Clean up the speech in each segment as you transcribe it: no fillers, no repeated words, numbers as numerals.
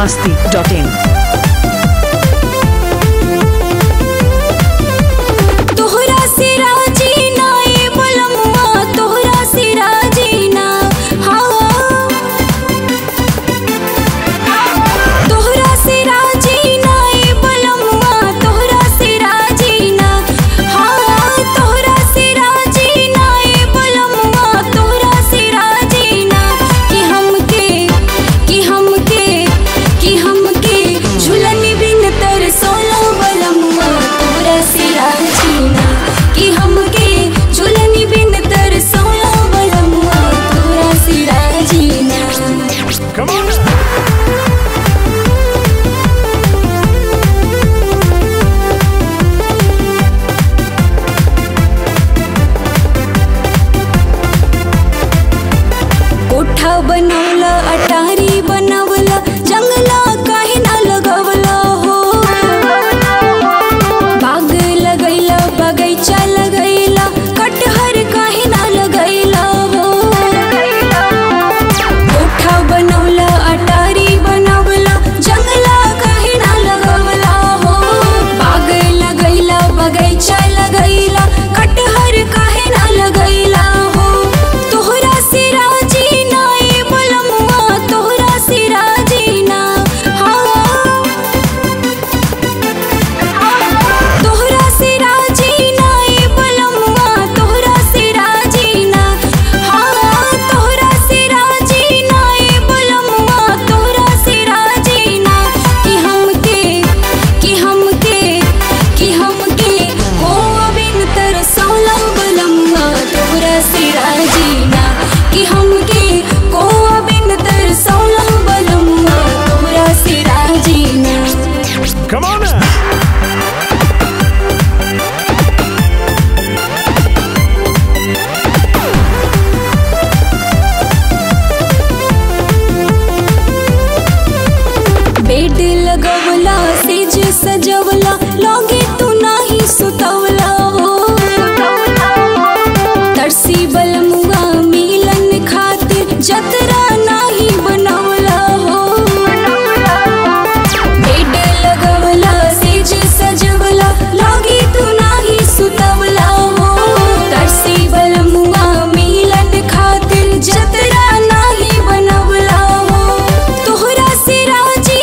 biharmasti.in। बनवला अटारी बनवला जंगला काहे ना लगवला हो। बाग लगैला बगैचा लगैला कटहर काहे ना लगैला हो। कोठा बनवला अटारी बनवला जंगला काहे ना लगवला हो। बाग लगैला बगैचा लगैला कटहर काहे ना लगैला हो। तोहरा से राजी Come on now. बेड लगवला सेज सजवला लगे तू नाही सुतवला हो। तरसी बलमुआ मिलन खातिर जतरा नाही बनवला हो। बेड लगवला सेज सजवला लगे तू नाही सुतवला हो। तरसी बलमुआ मिलन खातिर जतरा नाही बनवला हो। तोहरा से राजी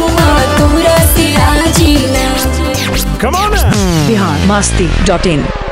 Come on now. biharmasti.in।